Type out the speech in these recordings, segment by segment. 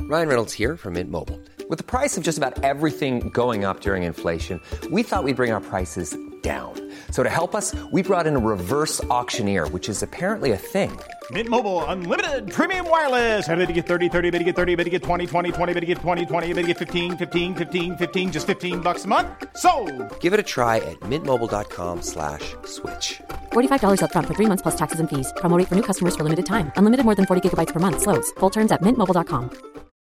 Ryan Reynolds here from Mint Mobile. With the price of just about everything going up during inflation, we thought we'd bring our prices down. So to help us, we brought in a reverse auctioneer, which is apparently a thing. Mint Mobile Unlimited Premium Wireless. How to get 30, 30, bit to get 30, bit to get 20, 20, 20, bit to get 20, 20, bit to get 15, 15, 15, 15, just $15 a month? Sold! Give it a try at mintmobile.com/switch. $45 up front for 3 months plus taxes and fees. Promo rate for new customers for limited time. Unlimited more than 40 gigabytes per month. Slows full terms at mintmobile.com.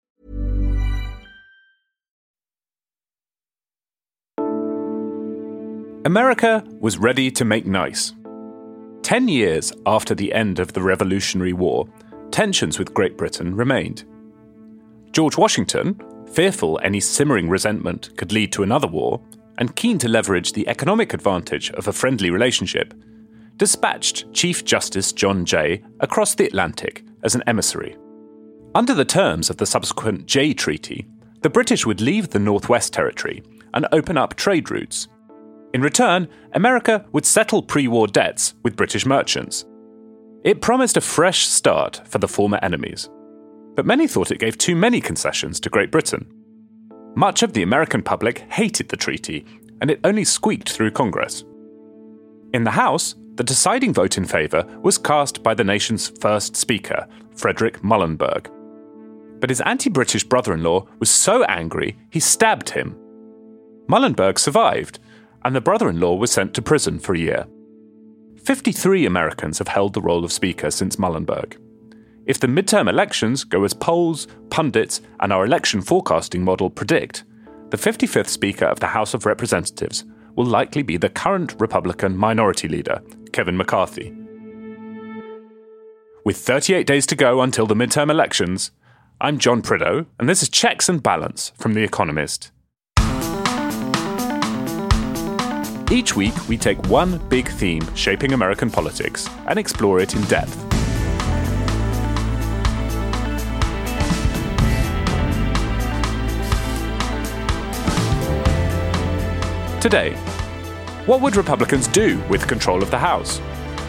America was ready to make nice. 10 years after the end of the Revolutionary War, tensions with Great Britain remained. George Washington, fearful any simmering resentment could lead to another war, and keen to leverage the economic advantage of a friendly relationship, dispatched Chief Justice John Jay across the Atlantic as an emissary. Under the terms of the subsequent Jay Treaty, the British would leave the Northwest Territory and open up trade routes. In return, America would settle pre-war debts with British merchants. It promised a fresh start for the former enemies. But many thought it gave too many concessions to Great Britain. Much of the American public hated the treaty, and it only squeaked through Congress. In the House, the deciding vote in favour was cast by the nation's first Speaker, Frederick Muhlenberg. But his anti-British brother-in-law was so angry he stabbed him. Muhlenberg survived, and the brother-in-law was sent to prison for a year. 53 Americans have held the role of Speaker since Muhlenberg. If the midterm elections go as polls, pundits, and our election forecasting model predict, the 55th Speaker of the House of Representatives will likely be the current Republican minority leader, Kevin McCarthy. With 38 days to go until the midterm elections, I'm John Prideaux, and this is Checks and Balance from The Economist. Each week, we take one big theme shaping American politics and explore it in depth. Today, what would Republicans do with control of the House?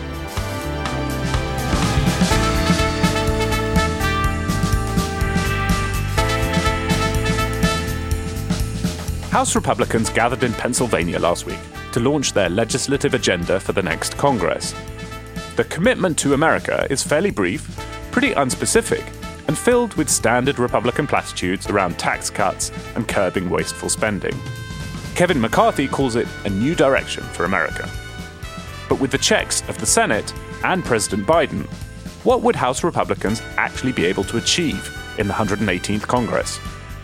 House Republicans gathered in Pennsylvania last week to launch their legislative agenda for the next Congress. The commitment to America is fairly brief, pretty unspecific, and filled with standard Republican platitudes around tax cuts and curbing wasteful spending. Kevin McCarthy calls it a new direction for America. But with the checks of the Senate and President Biden, what would House Republicans actually be able to achieve in the 118th Congress?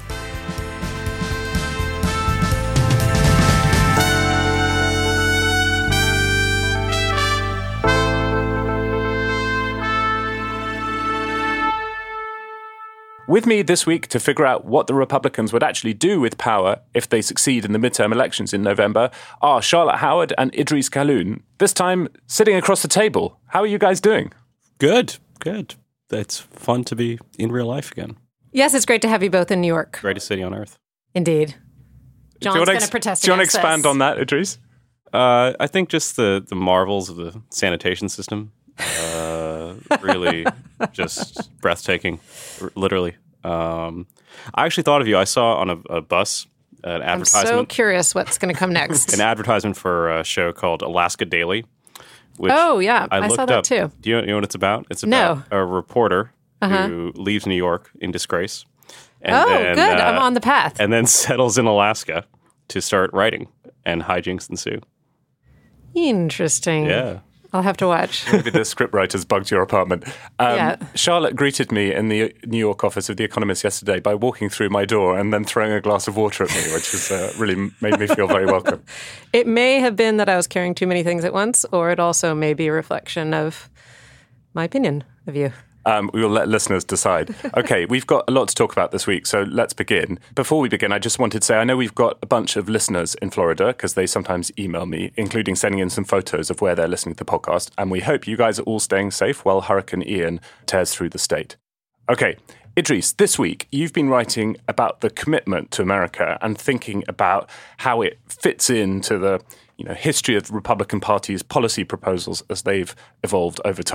With me this week to figure out what the Republicans would actually do with power if they succeed in the midterm elections in November are Charlotte Howard and Idris Khalloun, this time sitting across the table. How are you guys doing? Good. It's fun to be in real life again. Yes, it's great to have you both in New York. Greatest city on earth. Indeed. John's going to protest. Do you want to expand on that, Idris? I think just the marvels of the sanitation system. Really just breathtaking, literally. I actually thought of you. I saw on a bus an advertisement. I'm so curious what's going to come next. An advertisement for a show called Alaska Daily. Which I saw that up. too. Do you know what it's about? It's about a reporter who leaves New York in disgrace. And then, good. I'm on the path. And then settles in Alaska to start writing, and hijinks ensue. Interesting. Yeah. I'll have to watch. Maybe the scriptwriters bugged your apartment. Charlotte greeted me in the New York office of The Economist yesterday by walking through my door and then throwing a glass of water at me, which has really made me feel very welcome. It may have been that I was carrying too many things at once, or it also may be a reflection of my opinion of you. We will let listeners decide. Okay, we've got a lot to talk about this week, so let's begin. Before we begin, I just wanted to say, I know we've got a bunch of listeners in Florida, because they sometimes email me, including sending in some photos of where they're listening to the podcast, and we hope you guys are all staying safe while Hurricane Ian tears through the state. Okay, Idris, this week, you've been writing about the commitment to America and thinking about how it fits into the history of the Republican Party's policy proposals as they've evolved over time.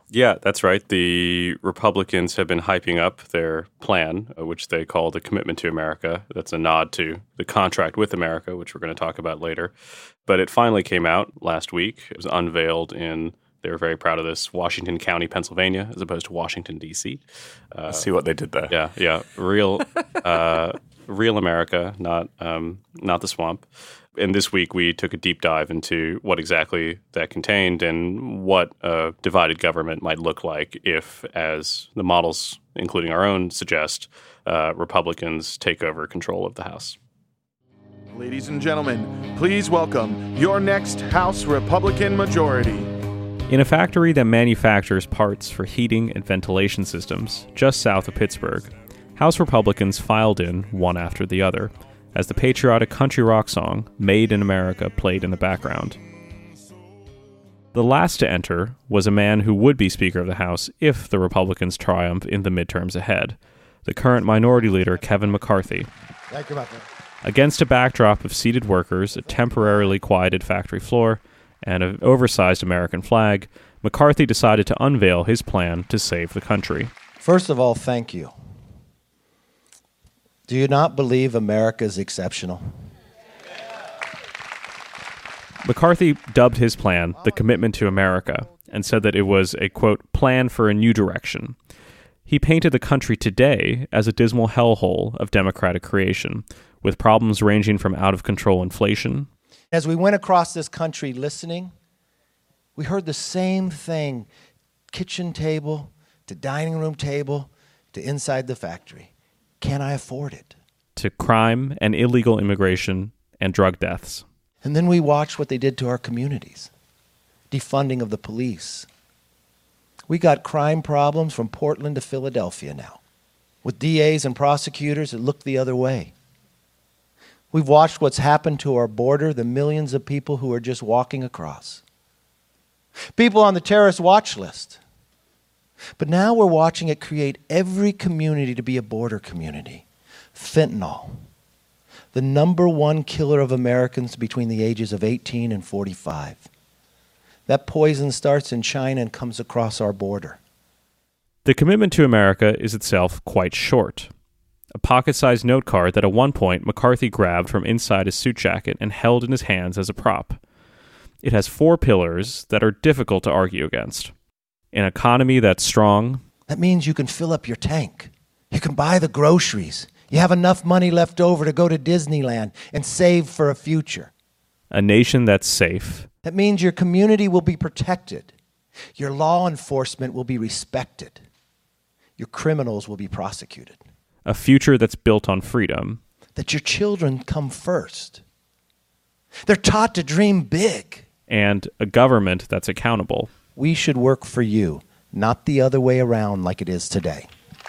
Yeah, that's right. The Republicans have been hyping up their plan, which they call the Commitment to America. That's a nod to the contract with America, which we're going to talk about later. But it finally came out last week. It was unveiled in, they were very proud of this, Washington County, Pennsylvania, as opposed to Washington, D.C. See what they did there. Yeah. Real America, not the swamp. And this week we took a deep dive into what exactly that contained and what a divided government might look like if, as the models, including our own, suggest, Republicans take over control of the House. Ladies and gentlemen, please welcome your next House Republican majority. In a factory that manufactures parts for heating and ventilation systems just south of Pittsburgh, House Republicans filed in one after the other, as the patriotic country rock song Made in America played in the background. The last to enter was a man who would be Speaker of the House if the Republicans triumph in the midterms ahead, the current Minority Leader Kevin McCarthy. Thank you, Martha. Against a backdrop of seated workers, a temporarily quieted factory floor, and an oversized American flag, McCarthy decided to unveil his plan to save the country. First of all, thank you. Do you not believe America is exceptional? McCarthy dubbed his plan the Commitment to America and said that it was a, quote, plan for a new direction. He painted the country today as a dismal hellhole of democratic creation, with problems ranging from out-of-control inflation. As we went across this country listening, we heard the same thing, kitchen table to dining room table to inside the factory. Can I afford it? To crime and illegal immigration and drug deaths. And then we watched what they did to our communities. Defunding of the police. We got crime problems from Portland to Philadelphia now, with DAs and prosecutors that look the other way. We've watched what's happened to our border, the millions of people who are just walking across. People on the terrorist watch list. But now we're watching it create every community to be a border community. Fentanyl, the number one killer of Americans between the ages of 18 and 45. That poison starts in China and comes across our border. The Commitment to America is itself quite short. A pocket-sized note card that at one point McCarthy grabbed from inside his suit jacket and held in his hands as a prop. It has 4 pillars that are difficult to argue against. An economy that's strong. That means you can fill up your tank. You can buy the groceries. You have enough money left over to go to Disneyland and save for a future. A nation that's safe. That means your community will be protected. Your law enforcement will be respected. Your criminals will be prosecuted. A future that's built on freedom. That your children come first. They're taught to dream big. And a government that's accountable. We should work for you, not the other way around like it is today.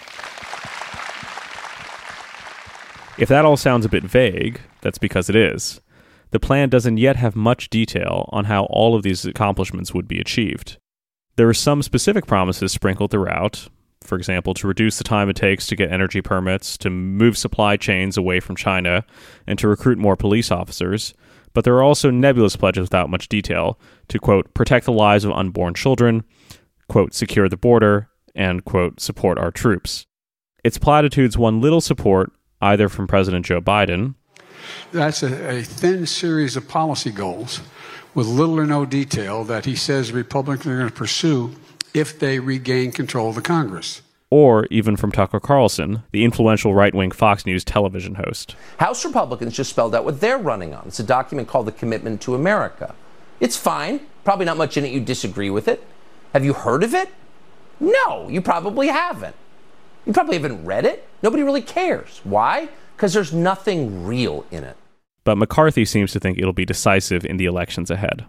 If that all sounds a bit vague, that's because it is. The plan doesn't yet have much detail on how all of these accomplishments would be achieved. There are some specific promises sprinkled throughout, for example, to reduce the time it takes to get energy permits, to move supply chains away from China, and to recruit more police officers. But there are also nebulous pledges without much detail to, quote, protect the lives of unborn children, quote, secure the border, and, quote, support our troops. Its platitudes won little support either from President Joe Biden. That's a thin series of policy goals with little or no detail that he says Republicans are going to pursue if they regain control of the Congress. Or even from Tucker Carlson, the influential right-wing Fox News television host. House Republicans just spelled out what they're running on. It's a document called the Commitment to America. It's fine. Probably not much in it you disagree with it. Have you heard of it? No, you probably haven't. You probably haven't read it. Nobody really cares. Why? Because there's nothing real in it. But McCarthy seems to think it'll be decisive in the elections ahead.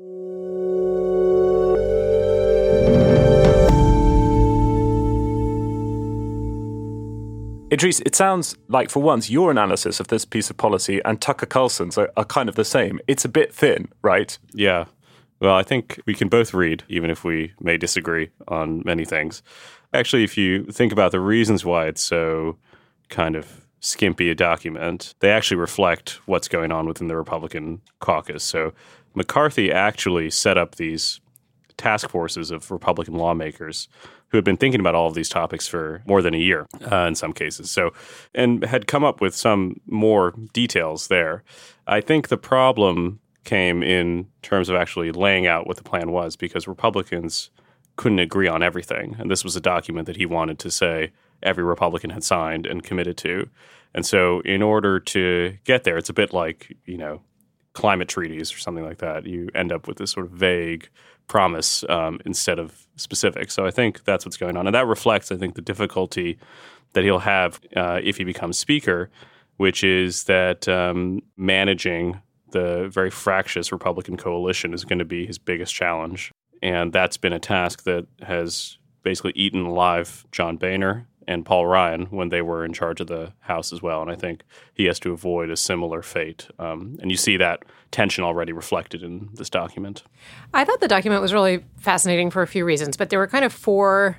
Idris, it sounds like, for once, your analysis of this piece of policy and Tucker Carlson's are kind of the same. It's a bit thin, right? Yeah. Well, I think we can both read, even if we may disagree on many things. Actually, if you think about the reasons why it's so kind of skimpy a document, they actually reflect what's going on within the Republican caucus. So McCarthy actually set up these task forces of Republican lawmakers who had been thinking about all of these topics for more than a year in some cases. So, and had come up with some more details there. I think the problem came in terms of actually laying out what the plan was, because Republicans couldn't agree on everything. And this was a document that he wanted to say every Republican had signed and committed to. And so in order to get there, it's a bit like, climate treaties or something like that. You end up with this sort of vague promise instead of specific. So I think that's what's going on. And that reflects, I think, the difficulty that he'll have if he becomes Speaker, which is that managing the very fractious Republican coalition is going to be his biggest challenge. And that's been a task that has basically eaten alive John Boehner and Paul Ryan when they were in charge of the House as well. And I think he has to avoid a similar fate. And you see that tension already reflected in this document. I thought the document was really fascinating for a few reasons, but there were kind of 4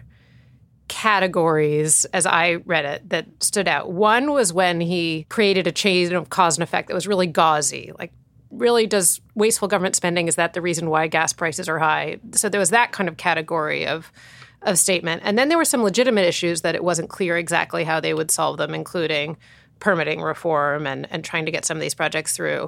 categories, as I read it, that stood out. One was when he created a chain of cause and effect that was really gauzy. Like, really, does wasteful government spending, is that the reason why gas prices are high? So there was that kind of category of statement. And then there were some legitimate issues that it wasn't clear exactly how they would solve them, including permitting reform and trying to get some of these projects through.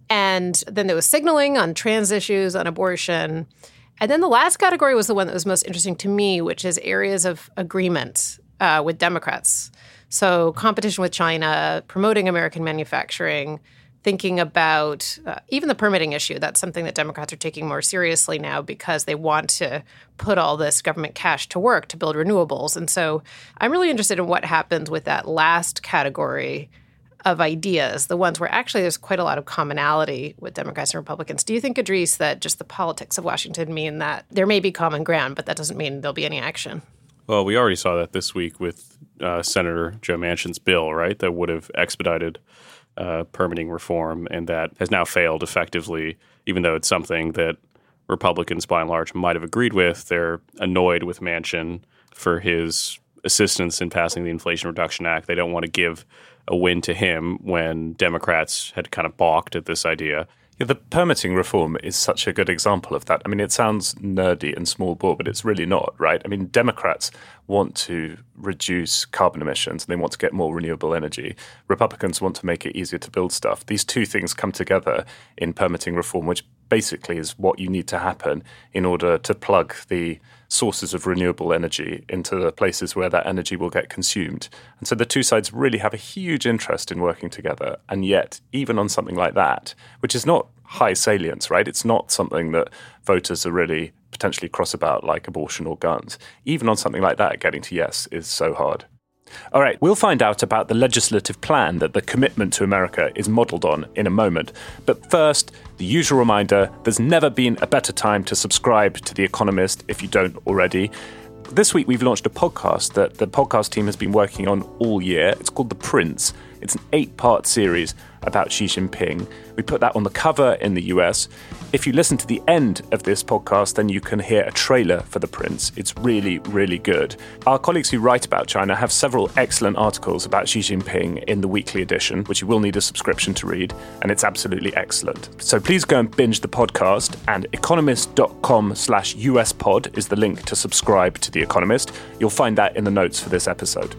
And then there was signaling on trans issues, on abortion. And then the last category was the one that was most interesting to me, which is areas of agreement with Democrats. So competition with China, promoting American manufacturing, thinking about even the permitting issue. That's something that Democrats are taking more seriously now because they want to put all this government cash to work to build renewables. And so I'm really interested in what happens with that last category of ideas, the ones where actually there's quite a lot of commonality with Democrats and Republicans. Do you think, Idris, that just the politics of Washington mean that there may be common ground, but that doesn't mean there'll be any action? Well, we already saw that this week with Senator Joe Manchin's bill, right, that would have expedited permitting reform, and that has now failed effectively, even though it's something that Republicans, by and large, might have agreed with. They're annoyed with Manchin for his assistance in passing the Inflation Reduction Act. They don't want to give a win to him when Democrats had kind of balked at this idea. Yeah, the permitting reform is such a good example of that. I mean, it sounds nerdy and small bore, but it's really not, right? I mean, Democrats want to reduce carbon emissions and they want to get more renewable energy. Republicans want to make it easier to build stuff. These two things come together in permitting reform, which basically is what you need to happen in order to plug the sources of renewable energy into the places where that energy will get consumed. And so the two sides really have a huge interest in working together. And yet, even on something like that, which is not high salience, right? It's not something that voters are really potentially cross about, like abortion or guns. Even on something like that, getting to yes is so hard. All right, we'll find out about the legislative plan that the commitment to America is modelled on in a moment. But first, the usual reminder, there's never been a better time to subscribe to The Economist if you don't already. This week, we've launched a podcast that the podcast team has been working on all year. It's called The Prince. It's an 8-part series about Xi Jinping. We put that on the cover in the US. If you listen to the end of this podcast, then you can hear a trailer for The Prince. It's really, really good. Our colleagues who write about China have several excellent articles about Xi Jinping in the weekly edition, which you will need a subscription to read, and it's absolutely excellent. So please go and binge the podcast, and economist.com/USpod is the link to subscribe to The Economist. You'll find that in the notes for this episode.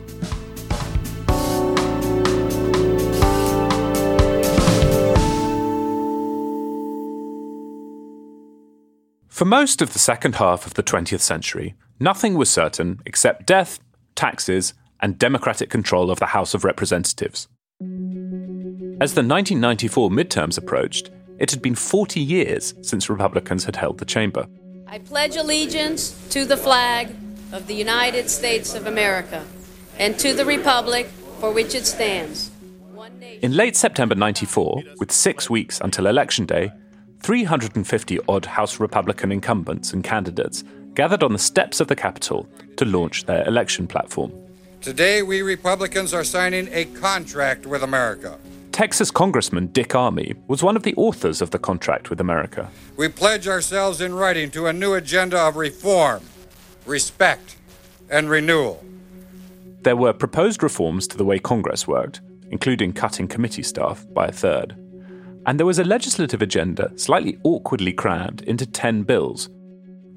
For most of the second half of the 20th century, nothing was certain except death, taxes, and democratic control of the House of Representatives. As the 1994 midterms approached, it had been 40 years since Republicans had held the chamber. I pledge allegiance to the flag of the United States of America and to the republic for which it stands. In late September 94, with 6 weeks until Election Day, 350-odd House Republican incumbents and candidates gathered on the steps of the Capitol to launch their election platform. Today, we Republicans are signing a contract with America. Texas Congressman Dick Armey was one of the authors of the contract with America. We pledge ourselves in writing to a new agenda of reform, respect, and renewal. There were proposed reforms to the way Congress worked, including cutting committee staff by a third. And there was a legislative agenda slightly awkwardly crammed into 10 bills.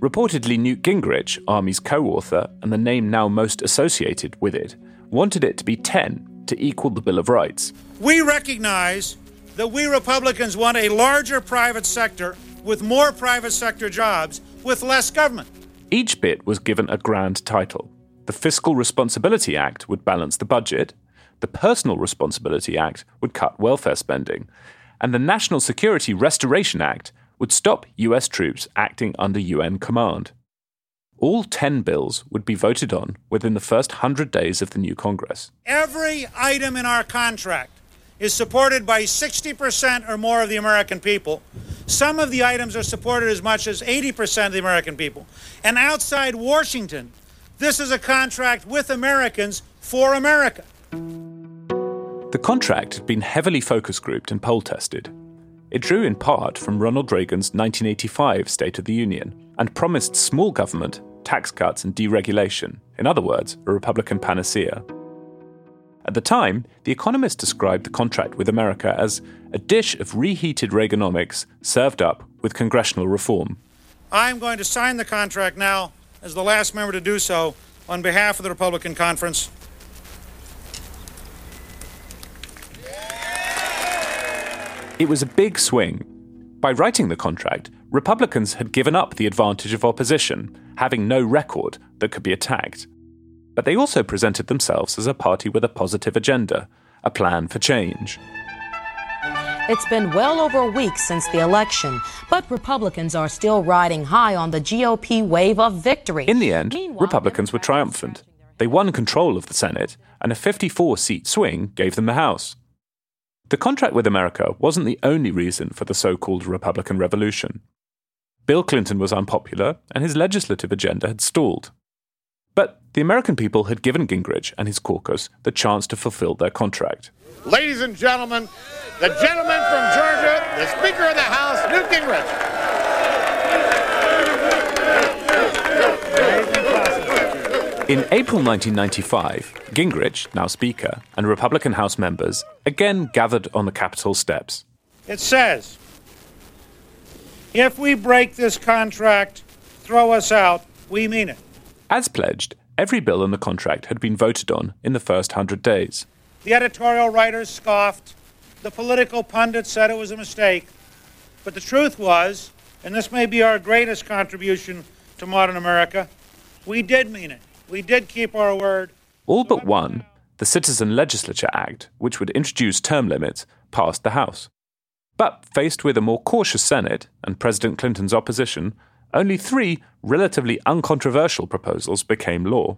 Reportedly, Newt Gingrich, Army's co-author and the name now most associated with it, wanted it to be 10 to equal the Bill of Rights. We recognize that we Republicans want a larger private sector with more private sector jobs with less government. Each bit was given a grand title. The Fiscal Responsibility Act would balance the budget, the Personal Responsibility Act would cut welfare spending, and the National Security Restoration Act would stop US troops acting under UN command. All 10 bills would be voted on within the first 100 days of the new Congress. Every item in our contract is supported by 60% or more of the American people. Some of the items are supported as much as 80% of the American people. And outside Washington, this is a contract with Americans for America. The contract had been heavily focus grouped and poll tested. It drew in part from Ronald Reagan's 1985 State of the Union and promised small government, tax cuts and deregulation, in other words, a Republican panacea. At the time, The Economist described the contract with America as a dish of reheated Reaganomics served up with congressional reform. I'm going to sign the contract now as the last member to do so on behalf of the Republican Conference. It was a big swing. By writing the contract, Republicans had given up the advantage of opposition, having no record that could be attacked. But they also presented themselves as a party with a positive agenda, a plan for change. It's been well over a week since the election, but Republicans are still riding high on the GOP wave of victory. In the end, Republicans were triumphant. They won control of the Senate, and a 54-seat swing gave them the House. The contract with America wasn't the only reason for the so-called Republican Revolution. Bill Clinton was unpopular, and his legislative agenda had stalled. But the American people had given Gingrich and his caucus the chance to fulfill their contract. Ladies and gentlemen, the gentleman from Georgia, the Speaker of the House, Newt Gingrich. In April 1995, Gingrich, now Speaker, and Republican House members again gathered on the Capitol steps. It says, if we break this contract, throw us out, we mean it. As pledged, every bill in the contract had been voted on in the first 100 days. The editorial writers scoffed. The political pundits said it was a mistake. But the truth was, and this may be our greatest contribution to modern America, we did mean it. We did keep our word. All but one, the Citizen Legislature Act, which would introduce term limits, passed the House. But faced with a more cautious Senate and President Clinton's opposition, only 3 relatively uncontroversial proposals became law.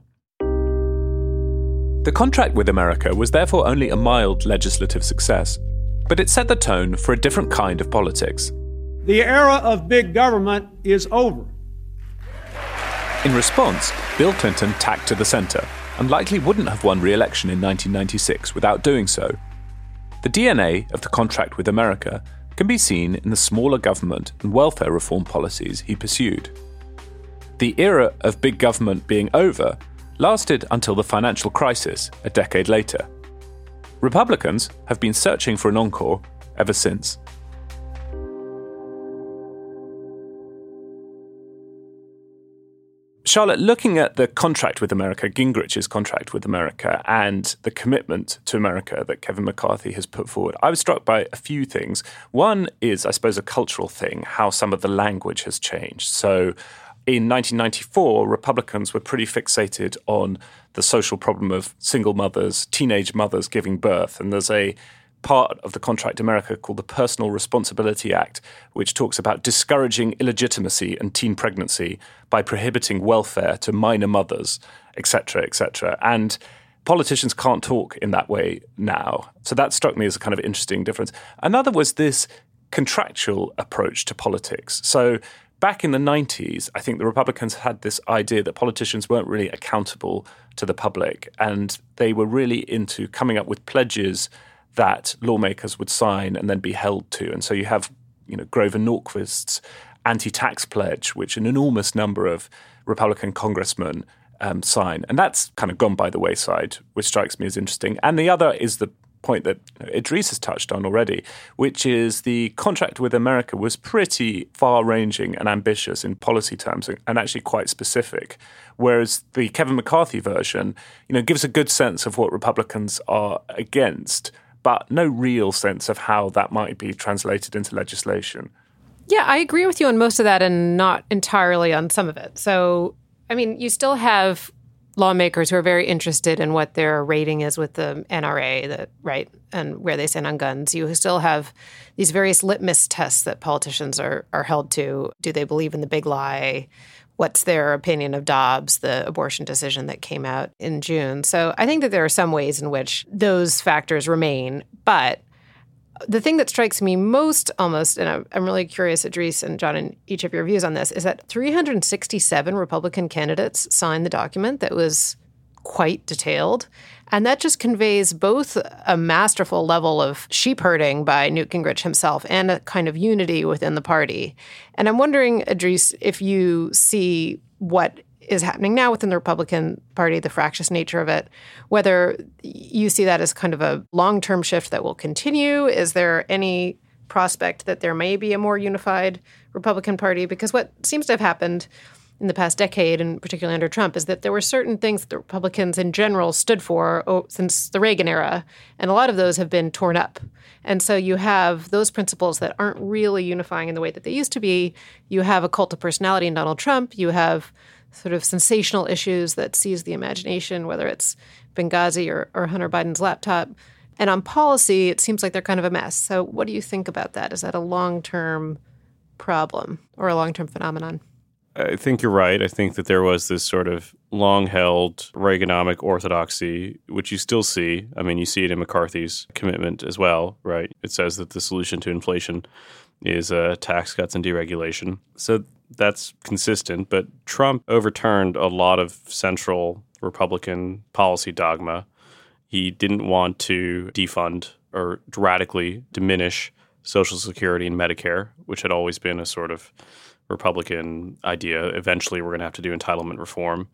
The contract with America was therefore only a mild legislative success, but it set the tone for a different kind of politics. The era of big government is over. In response, Bill Clinton tacked to the centre and likely wouldn't have won re-election in 1996 without doing so. The DNA of the contract with America can be seen in the smaller government and welfare reform policies he pursued. The era of big government being over lasted until the financial crisis a decade later. Republicans have been searching for an encore ever since. Charlotte, looking at the contract with America, Gingrich's contract with America, and the commitment to America that Kevin McCarthy has put forward, I was struck by a few things. One is, I suppose, a cultural thing, how some of the language has changed. So in 1994, Republicans were pretty fixated on the social problem of single mothers, teenage mothers giving birth. And there's a part of the contract America called the Personal Responsibility Act, which talks about discouraging illegitimacy and teen pregnancy by prohibiting welfare to minor mothers, etc., etc. And politicians can't talk in that way now. So that struck me as a kind of interesting difference. Another was this contractual approach to politics. So back in the 90s, I think the Republicans had this idea that politicians weren't really accountable to the public, and they were really into coming up with pledges that lawmakers would sign and then be held to. And so you have, Grover Norquist's anti-tax pledge, which an enormous number of Republican congressmen sign. And that's kind of gone by the wayside, which strikes me as interesting. And the other is the point that Idris has touched on already, which is the contract with America was pretty far-ranging and ambitious in policy terms and actually quite specific, whereas the Kevin McCarthy version, gives a good sense of what Republicans are against, but no real sense of how that might be translated into legislation. Yeah, I agree with you on most of that and not entirely on some of it. So, you still have lawmakers who are very interested in what their rating is with the NRA, right, and where they stand on guns. You still have these various litmus tests that politicians are held to. Do they believe in the big lie? What's their opinion of Dobbs, the abortion decision that came out in June? So I think that there are some ways in which those factors remain. But the thing that strikes me most almost, and I'm really curious, Idris and John, in each of your views on this, is that 367 Republican candidates signed the document that was quite detailed. And that just conveys both a masterful level of sheep herding by Newt Gingrich himself and a kind of unity within the party. And I'm wondering, Idris, if you see what is happening now within the Republican Party, the fractious nature of it, whether you see that as kind of a long-term shift that will continue. Is there any prospect that there may be a more unified Republican Party? Because what seems to have happened in the past decade, and particularly under Trump, is that there were certain things that the Republicans in general stood for since the Reagan era, and a lot of those have been torn up. And so you have those principles that aren't really unifying in the way that they used to be. You have a cult of personality in Donald Trump. You have sort of sensational issues that seize the imagination, whether it's Benghazi or Hunter Biden's laptop. And on policy, it seems like they're kind of a mess. So what do you think about that? Is that a long-term problem or a long-term phenomenon? I think you're right. I think that there was this sort of long-held Reaganomic orthodoxy, which you still see. You see it in McCarthy's commitment as well, right? It says that the solution to inflation is tax cuts and deregulation. So that's consistent. But Trump overturned a lot of central Republican policy dogma. He didn't want to defund or radically diminish Social Security and Medicare, which had always been a sort of Republican idea. Eventually, we're going to have to do entitlement reform.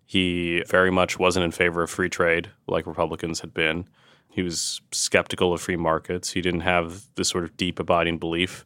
He very much wasn't in favor of free trade like Republicans had been. He was skeptical of free markets. He didn't have this sort of deep, abiding belief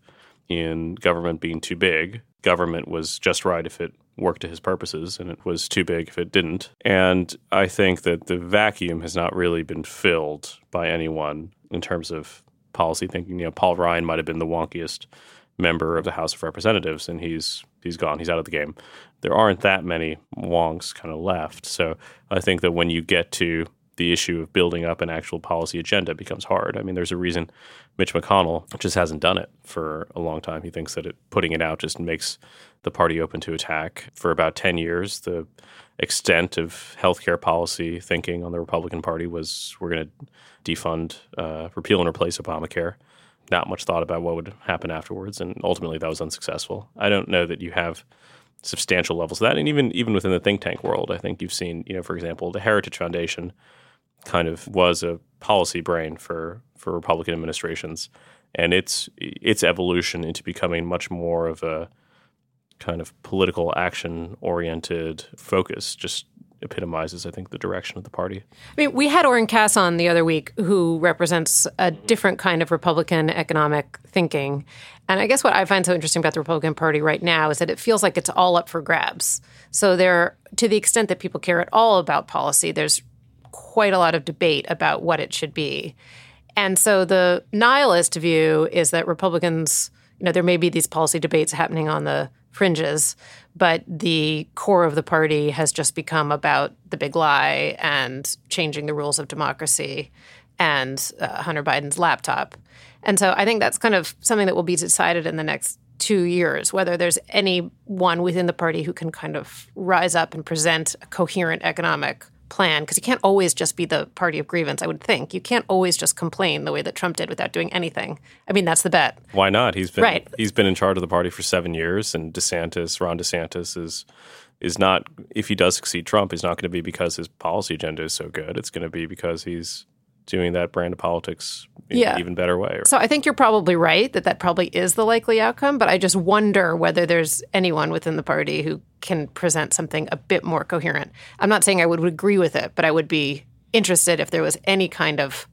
in government being too big. Government was just right if it worked to his purposes, and it was too big if it didn't. And I think that the vacuum has not really been filled by anyone in terms of policy thinking. Paul Ryan might have been the wonkiest member of the House of Representatives, and he's gone. He's out of the game. There aren't that many wonks kind of left. So I think that when you get to the issue of building up an actual policy agenda, it becomes hard. There's a reason Mitch McConnell just hasn't done it for a long time. He thinks that putting it out just makes the party open to attack. For about 10 years, the extent of healthcare policy thinking on the Republican Party was we're going to defund, repeal and replace Obamacare. Not much thought about what would happen afterwards, and ultimately that was unsuccessful. I don't know that you have substantial levels of that, and even within the think tank world, I think you've seen, for example, the Heritage Foundation kind of was a policy brain for Republican administrations, and its evolution into becoming much more of a kind of political action-oriented focus just epitomizes, I think, the direction of the party. We had Oren Cass on the other week, who represents a different kind of Republican economic thinking. And I guess what I find so interesting about the Republican Party right now is that it feels like it's all up for grabs. So to the extent that people care at all about policy, there's quite a lot of debate about what it should be. And so the nihilist view is that Republicans, there may be these policy debates happening on the fringes, but the core of the party has just become about the big lie and changing the rules of democracy and Hunter Biden's laptop. And so I think that's kind of something that will be decided in the next 2 years, whether there's anyone within the party who can kind of rise up and present a coherent economic plan, because you can't always just be the party of grievance, I would think. You can't always just complain the way that Trump did without doing anything. That's the bet. Why not? He's been right. He's been in charge of the party for 7 years, and Ron DeSantis is not, if he does succeed Trump, is not going to be because his policy agenda is so good. It's going to be because he's doing that brand of politics in an even better way. So I think you're probably right that probably is the likely outcome, but I just wonder whether there's anyone within the party who can present something a bit more coherent. I'm not saying I would agree with it, but I would be interested if there was any kind of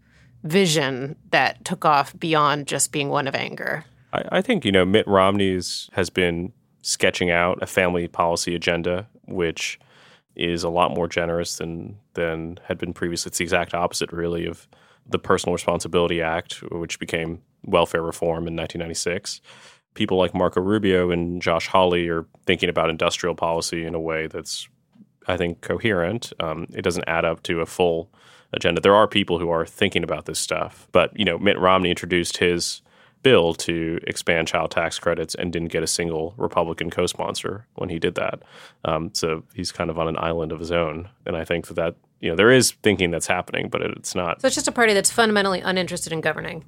vision that took off beyond just being one of anger. I think, Mitt Romney has been sketching out a family policy agenda, which is a lot more generous than had been previously. It's the exact opposite, really, of the Personal Responsibility Act, which became welfare reform in 1996. People like Marco Rubio and Josh Hawley are thinking about industrial policy in a way that's, I think, coherent. It doesn't add up to a full agenda. There are people who are thinking about this stuff. But, Mitt Romney introduced his bill to expand child tax credits and didn't get a single Republican co-sponsor when he did that. So he's kind of on an island of his own. And I think that there is thinking that's happening, but it's not. So it's just a party that's fundamentally uninterested in governing.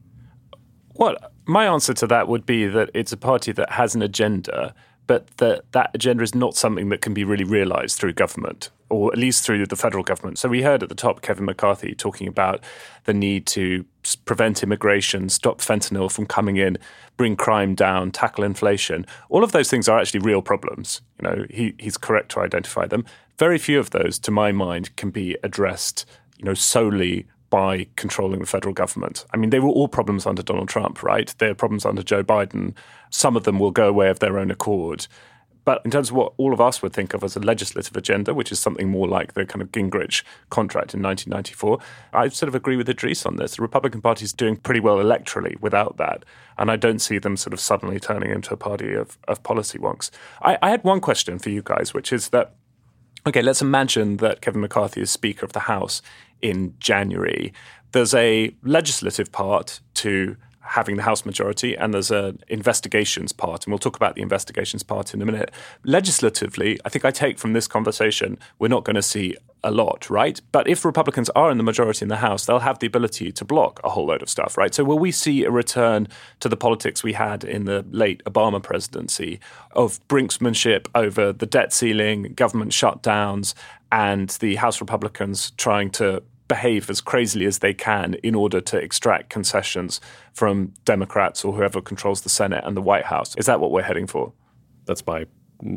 Well, my answer to that would be that it's a party that has an agenda, but that agenda is not something that can be really realized through government, or at least through the federal government. So we heard at the top Kevin McCarthy talking about the need to prevent immigration, stop fentanyl from coming in, bring crime down, tackle inflation. All of those things are actually real problems. He's correct to identify them. Very few of those, to my mind, can be addressed, solely by controlling the federal government. I mean, they were all problems under Donald Trump, right? They're problems under Joe Biden. Some of them will go away of their own accord. But in terms of what all of us would think of as a legislative agenda, which is something more like the kind of Gingrich contract in 1994, I sort of agree with Idris on this. The Republican Party is doing pretty well electorally without that. And I don't see them sort of suddenly turning into a party of policy wonks. I had one question for you guys, which is that, okay, let's imagine that Kevin McCarthy is Speaker of the House in January. There's a legislative part to having the House majority, and there's an investigations part, and we'll talk about the investigations part in a minute. Legislatively, I think I take from this conversation, we're not going to see a lot, right? But if Republicans are in the majority in the House, they'll have the ability to block a whole load of stuff, right? So will we see a return to the politics we had in the late Obama presidency of brinksmanship over the debt ceiling, government shutdowns, and the House Republicans trying to behave as crazily as they can in order to extract concessions from Democrats or whoever controls the Senate and the White House? Is that what we're heading for? That's my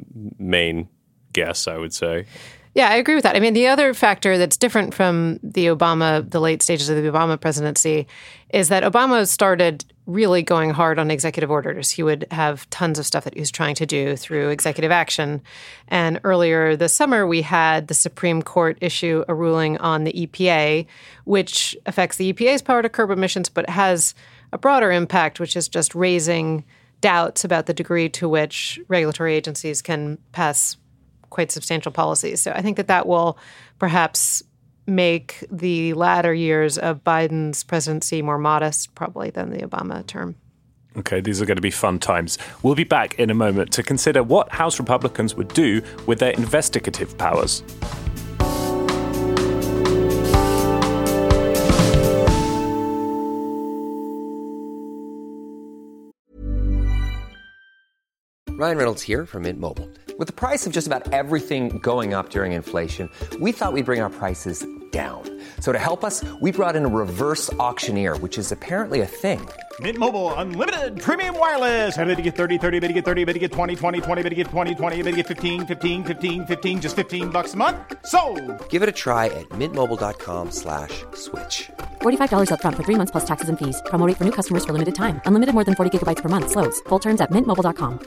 main guess, I would say. Yeah, I agree with that. I mean, the other factor that's different from the late stages of the Obama presidency is that Obama started really going hard on executive orders. He would have tons of stuff that he was trying to do through executive action. And earlier this summer, we had the Supreme Court issue a ruling on the EPA, which affects the EPA's power to curb emissions, but has a broader impact, which is just raising doubts about the degree to which regulatory agencies can pass quite substantial policies. So I think that will perhaps make the latter years of Biden's presidency more modest, probably, than the Obama term. Okay, these are going to be fun times. We'll be back in a moment to consider what House Republicans would do with their investigative powers. Ryan Reynolds here from Mint Mobile. With the price of just about everything going up during inflation, we thought we'd bring our prices down. So to help us, we brought in a reverse auctioneer, which is apparently a thing. Mint Mobile Unlimited Premium Wireless. How to get 30, 30, bit to get 30, bit to get 20, 20, 20, bit to get 20, 20, bit to get 15, 15, 15, 15, just $15 a month? Sold! Give it a try at mintmobile.com/switch. $45 up front for 3 months plus taxes and fees. Promo rate for new customers for limited time. Unlimited more than 40 gigabytes per month. Slows full terms at mintmobile.com.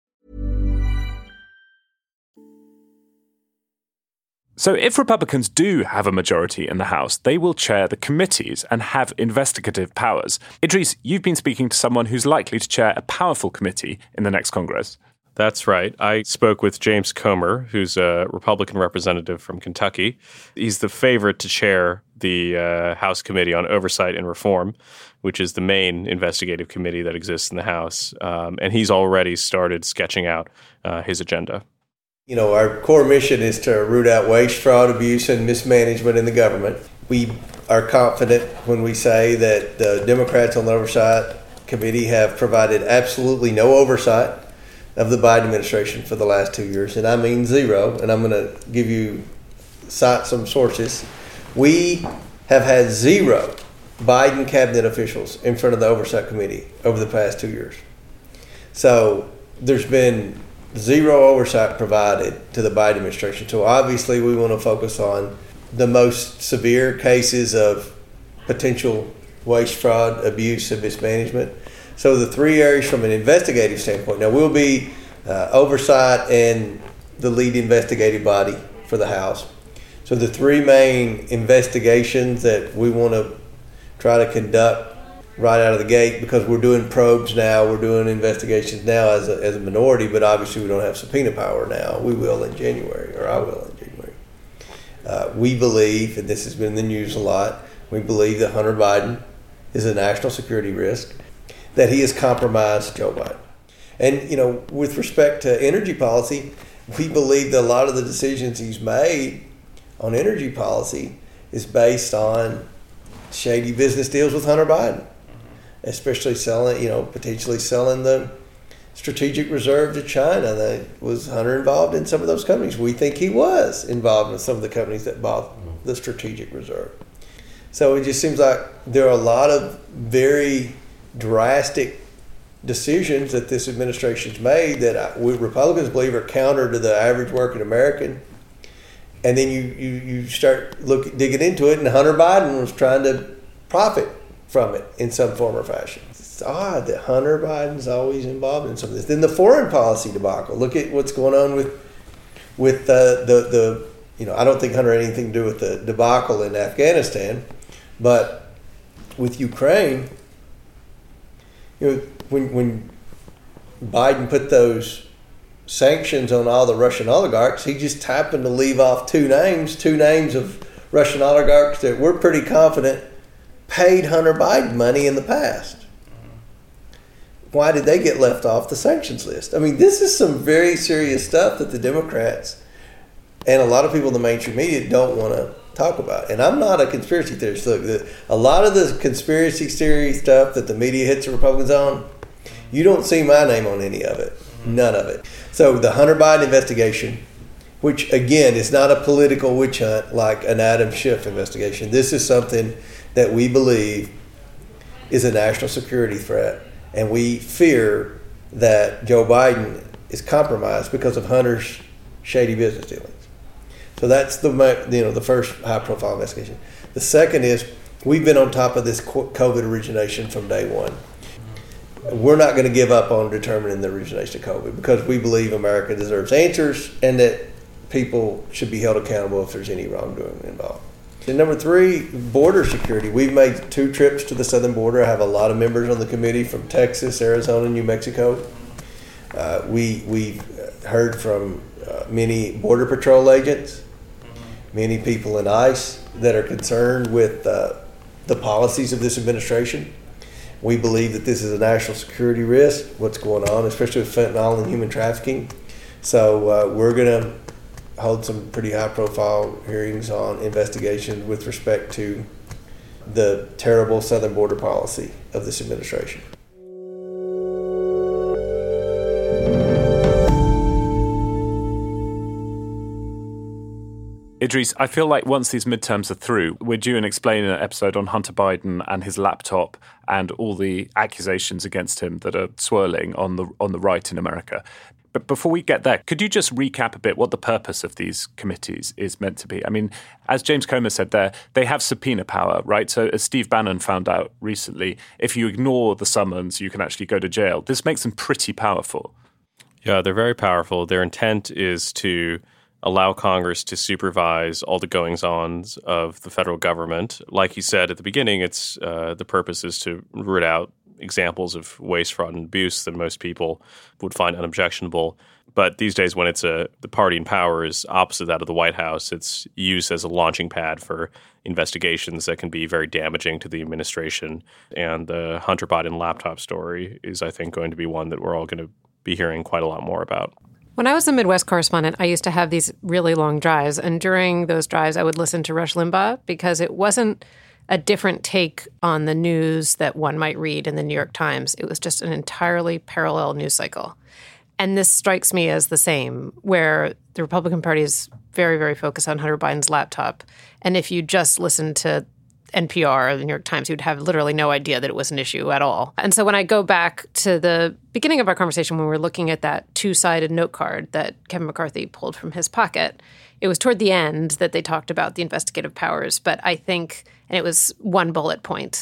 So if Republicans do have a majority in the House, they will chair the committees and have investigative powers. Idris, you've been speaking to someone who's likely to chair a powerful committee in the next Congress. That's right. I spoke with James Comer, who's a Republican representative from Kentucky. He's the favorite to chair the House Committee on Oversight and Reform, which is the main investigative committee that exists in the House. And he's already started sketching out his agenda. You know, our core mission is to root out waste, fraud, abuse, and mismanagement in the government. We are confident when we say that the Democrats on the Oversight Committee have provided absolutely no oversight of the Biden administration for the last 2 years, and I mean zero, and I'm going to cite some sources. We have had zero Biden cabinet officials in front of the Oversight Committee over the past 2 years. So there's been zero oversight provided to the Biden administration. So obviously we want to focus on the most severe cases of potential waste, fraud, abuse, and mismanagement. So the three areas from an investigative standpoint. Now, we'll be oversight and the lead investigative body for the House. So the three main investigations that we want to try to conduct right out of the gate, because we're doing probes now, we're doing investigations now as a minority, but obviously we don't have subpoena power now. We will in January, or I will in January. We believe, and this has been in the news a lot, we believe that Hunter Biden is a national security risk, that he has compromised Joe Biden. And, with respect to energy policy, we believe that a lot of the decisions he's made on energy policy is based on shady business deals with Hunter Biden, especially potentially selling the strategic reserve to China. Was Hunter involved in some of those companies? We think he was involved in some of the companies that bought the strategic reserve. So it just seems like there are a lot of very drastic decisions that this administration's made that we Republicans believe are counter to the average working American. And then you start digging into it, and Hunter Biden was trying to profit from it in some form or fashion. It's odd that Hunter Biden's always involved in some of this. Then the foreign policy debacle. Look at what's going on with the I don't think Hunter had anything to do with the debacle in Afghanistan, but with Ukraine, when Biden put those sanctions on all the Russian oligarchs, he just happened to leave off two names of Russian oligarchs that we're pretty confident paid Hunter Biden money in the past. Why did they get left off the sanctions list? I mean, this is some very serious stuff that the Democrats and a lot of people in the mainstream media don't want to talk about. And I'm not a conspiracy theorist. Look, a lot of the conspiracy theory stuff that the media hits the Republicans on, you don't see my name on any of it. None of it. So the Hunter Biden investigation, which again is not a political witch hunt like an Adam Schiff investigation. This is something that we believe is a national security threat, and we fear that Joe Biden is compromised because of Hunter's shady business dealings. So that's the first high-profile investigation. The second is we've been on top of this COVID origination from day one. We're not going to give up on determining the origination of COVID because we believe America deserves answers and that people should be held accountable if there's any wrongdoing involved. And number three, border security. We've made 2 trips to the southern border. I have a lot of members on the committee from Texas, Arizona, New Mexico. We've heard from many Border Patrol agents, many people in ICE that are concerned with the policies of this administration. We believe that this is a national security risk, what's going on, especially with fentanyl and human trafficking. So we're going to hold some pretty high-profile hearings on investigation with respect to the terrible southern border policy of this administration. Idris, I feel like once these midterms are through, we're due an explainer episode on Hunter Biden and his laptop and all the accusations against him that are swirling on the right in America. But before we get there, could you just recap a bit what the purpose of these committees is meant to be? I mean, as James Comer said there, they have subpoena power, right? So as Steve Bannon found out recently, if you ignore the summons, you can actually go to jail. This makes them pretty powerful. Yeah, they're very powerful. Their intent is to allow Congress to supervise all the goings-ons of the federal government. Like you said at the beginning, it's the purpose is to root out examples of waste, fraud, and abuse that most people would find unobjectionable. But these days, when it's the party in power is opposite that of the White House, it's used as a launching pad for investigations that can be very damaging to the administration. And the Hunter Biden laptop story is, I think, going to be one that we're all going to be hearing quite a lot more about. When I was a Midwest correspondent, I used to have these really long drives. And during those drives, I would listen to Rush Limbaugh because it wasn't a different take on the news that one might read in the New York Times. It was just an entirely parallel news cycle. And this strikes me as the same, where the Republican Party is very, very focused on Hunter Biden's laptop. And if you just listen to NPR or the New York Times, you'd have literally no idea that it was an issue at all. And so when I go back to the beginning of our conversation when we were looking at that 2-sided note card that Kevin McCarthy pulled from his pocket, it was toward the end that they talked about the investigative powers. But I think, and it was one bullet point,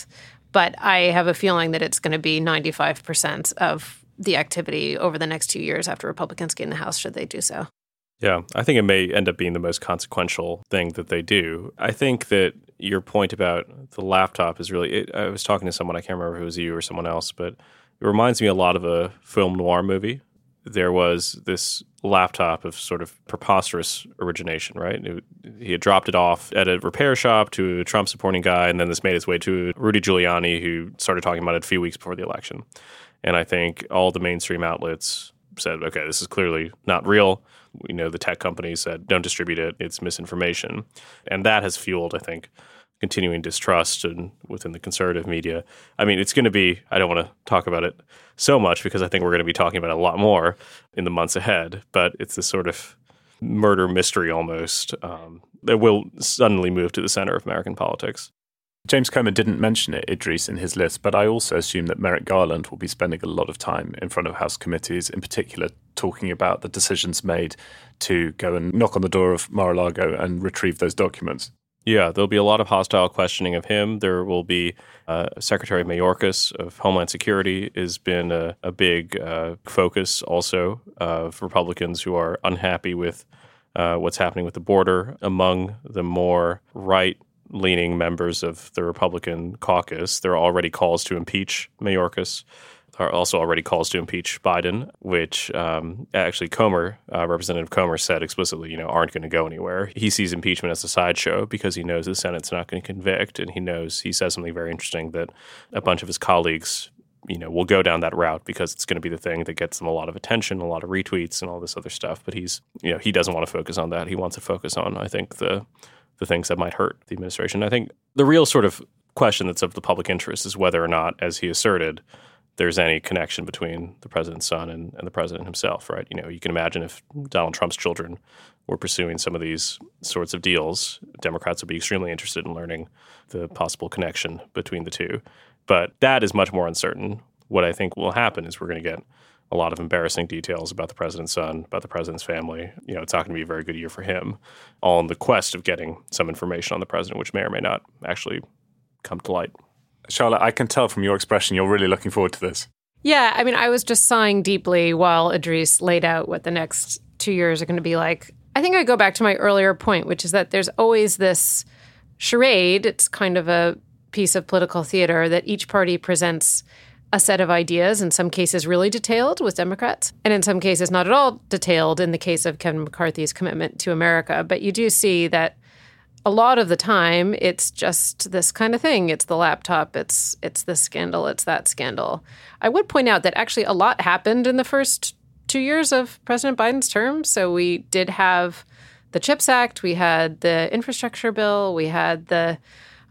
But I have a feeling that it's going to be 95% of the activity over the next 2 years after Republicans get in the House, should they do so. Yeah, I think it may end up being the most consequential thing that they do. I think that your point about the laptop is really, I was talking to someone, I can't remember if it was you or someone else, but it reminds me a lot of a film noir movie. There was this laptop of sort of preposterous origination, right? He had dropped it off at a repair shop to a Trump-supporting guy, and then this made its way to Rudy Giuliani, who started talking about it a few weeks before the election. And I think all the mainstream outlets said, okay, this is clearly not real. We know the tech companies said, don't distribute it. It's misinformation. And that has fueled, I think, continuing distrust within the conservative media. I mean, it's going to be, I don't want to talk about it so much because I think we're going to be talking about it a lot more in the months ahead. But it's this sort of murder mystery almost that will suddenly move to the center of American politics. James Comer didn't mention it, Idris, in his list, but I also assume that Merrick Garland will be spending a lot of time in front of House committees, in particular talking about the decisions made to go and knock on the door of Mar-a-Lago and retrieve those documents. Yeah, there'll be a lot of hostile questioning of him. There will be Secretary Mayorkas of Homeland Security has been a big focus also of Republicans who are unhappy with what's happening with the border. Among the more right-leaning members of the Republican caucus, there are already calls to impeach Mayorkas. There are also already calls to impeach Biden, which actually Representative Comer said explicitly, aren't going to go anywhere. He sees impeachment as a sideshow because he knows the Senate's not going to convict, and he says something very interesting that a bunch of his colleagues, will go down that route because it's going to be the thing that gets them a lot of attention, a lot of retweets, and all this other stuff. But he doesn't want to focus on that. He wants to focus on, I think, the things that might hurt the administration. I think the real sort of question that's of the public interest is whether or not, as he asserted, there's any connection between the president's son and the president himself, right? You can imagine if Donald Trump's children were pursuing some of these sorts of deals, Democrats would be extremely interested in learning the possible connection between the two. But that is much more uncertain. What I think will happen is we're going to get a lot of embarrassing details about the president's son, about the president's family. It's not going to be a very good year for him, all in the quest of getting some information on the president, which may or may not actually come to light. Charlotte, I can tell from your expression you're really looking forward to this. Yeah, I mean, I was just sighing deeply while Idris laid out what the next 2 years are going to be like. I think I go back to my earlier point, which is that there's always this charade. It's kind of a piece of political theater that each party presents a set of ideas, in some cases really detailed with Democrats, and in some cases not at all detailed in the case of Kevin McCarthy's commitment to America. But you do see that a lot of the time, it's just this kind of thing. It's the laptop. It's this scandal. It's that scandal. I would point out that actually a lot happened in the first 2 years of President Biden's term. So we did have the CHIPS Act. We had the infrastructure bill. We had the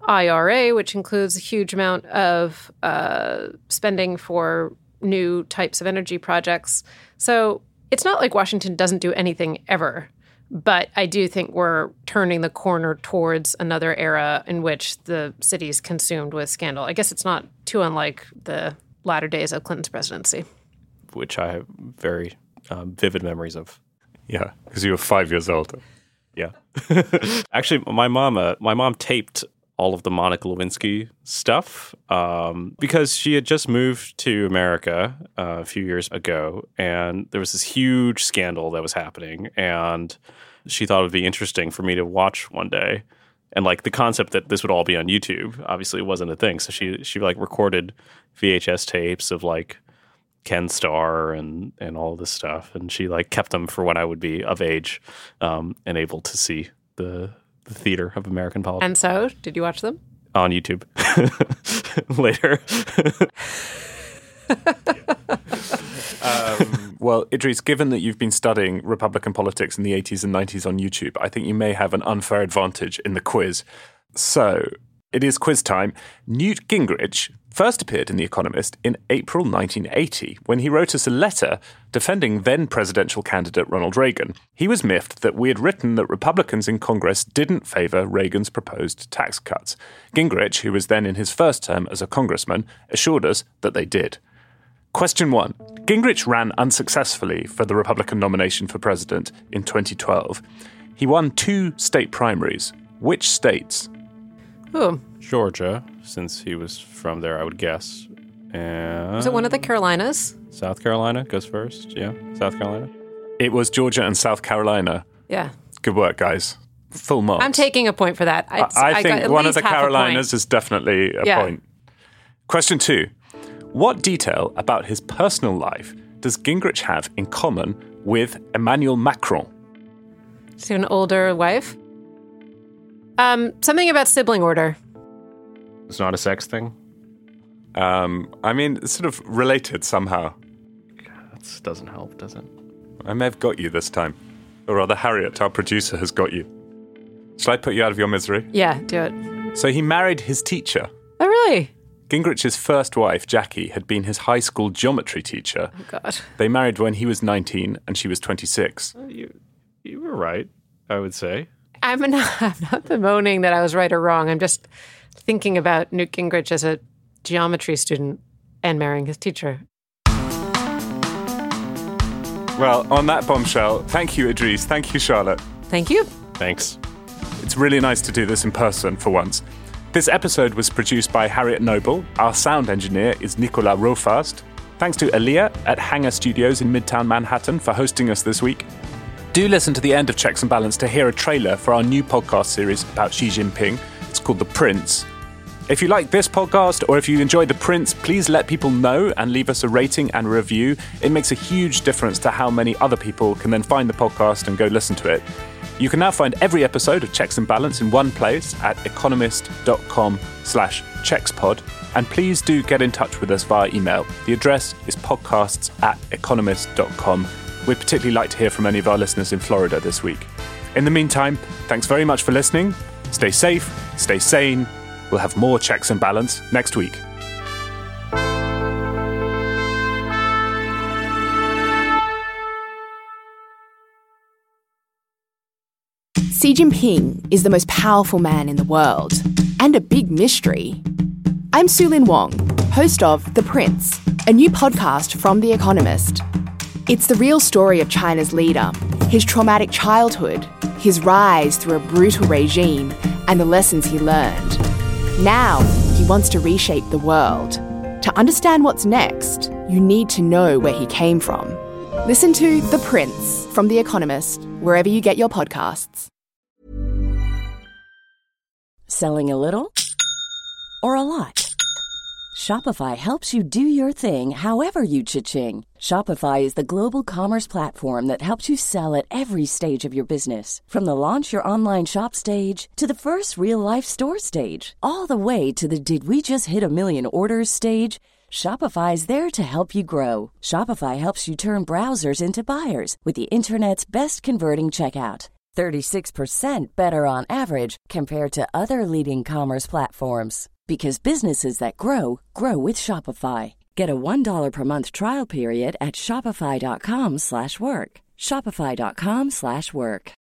IRA, which includes a huge amount of spending for new types of energy projects. So it's not like Washington doesn't do anything ever. But I do think we're turning the corner towards another era in which the city's consumed with scandal. I guess it's not too unlike the latter days of Clinton's presidency. Which I have very vivid memories of. Yeah, because you were 5 years old. Yeah. Actually, my mom taped all of the Monica Lewinsky stuff because she had just moved to America a few years ago, and there was this huge scandal that was happening, and she thought it would be interesting for me to watch one day. And like the concept that this would all be on YouTube, obviously it wasn't a thing. So she like recorded VHS tapes of like Ken Starr and all this stuff, and she like kept them for when I would be of age and able to see the theater of American politics. And so, did you watch them? On YouTube. Later. Well, Idris, given that you've been studying Republican politics in the 80s and 90s on YouTube, I think you may have an unfair advantage in the quiz. So, it is quiz time. Newt Gingrich first appeared in The Economist in April 1980 when he wrote us a letter defending then-presidential candidate Ronald Reagan. He was miffed that we had written that Republicans in Congress didn't favor Reagan's proposed tax cuts. Gingrich, who was then in his first term as a congressman, assured us that they did. Question 1. Gingrich ran unsuccessfully for the Republican nomination for president in 2012. He won 2 state primaries. Which states? Who? Georgia, since he was from there, I would guess. And Was it one of the Carolinas? South Carolina goes first. Yeah, South Carolina. It was Georgia and South Carolina. Yeah. Good work, guys. Full marks. I'm taking a point for that. I think got one of least the half a Carolinas point. is definitely a point. Question 2. What detail about his personal life does Gingrich have in common with Emmanuel Macron? Is he an older wife? Something about sibling order. It's not a sex thing? I mean, it's sort of related somehow. That doesn't help, does it? I may have got you this time. Or rather, Harriet, our producer, has got you. Shall I put you out of your misery? Yeah, do it. So he married his teacher. Oh, really? Gingrich's first wife, Jackie, had been his high school geometry teacher. Oh, God. They married when he was 19 and she was 26. You were right, I would say. I'm not bemoaning that I was right or wrong. I'm just thinking about Newt Gingrich as a geometry student and marrying his teacher. Well, on that bombshell, thank you, Idris. Thank you, Charlotte. Thank you. Thanks. It's really nice to do this in person for once. This episode was produced by Harriet Noble. Our sound engineer is Nicolas Rofast. Thanks to Aaliyah at Hangar Studios in Midtown Manhattan for hosting us this week. Do listen to the end of Checks and Balance to hear a trailer for our new podcast series about Xi Jinping. It's called The Prince. If you like this podcast or if you enjoy The Prince, please let people know and leave us a rating and review. It makes a huge difference to how many other people can then find the podcast and go listen to it. You can now find every episode of Checks and Balance in one place at economist.com/checkspod. And please do get in touch with us via email. The address is podcasts@economist.com. We'd particularly like to hear from any of our listeners in Florida this week. In the meantime, thanks very much for listening. Stay safe, stay sane. We'll have more Checks and Balance next week. Xi Jinping is the most powerful man in the world, and a big mystery. I'm Su-Lin Wong, host of The Prince, a new podcast from The Economist. It's the real story of China's leader, his traumatic childhood, his rise through a brutal regime, and the lessons he learned. Now, he wants to reshape the world. To understand what's next, you need to know where he came from. Listen to The Prince from The Economist, wherever you get your podcasts. Selling a little or a lot? Shopify helps you do your thing however you cha-ching. Shopify is the global commerce platform that helps you sell at every stage of your business. From the launch your online shop stage to the first real-life store stage, all the way to the did we just hit a million orders stage. Shopify's there to help you grow. Shopify helps you turn browsers into buyers with the internet's best converting checkout. 36% better on average compared to other leading commerce platforms. Because businesses that grow, grow with Shopify. Get a $1 per month trial period at shopify.com/work. Shopify.com/work.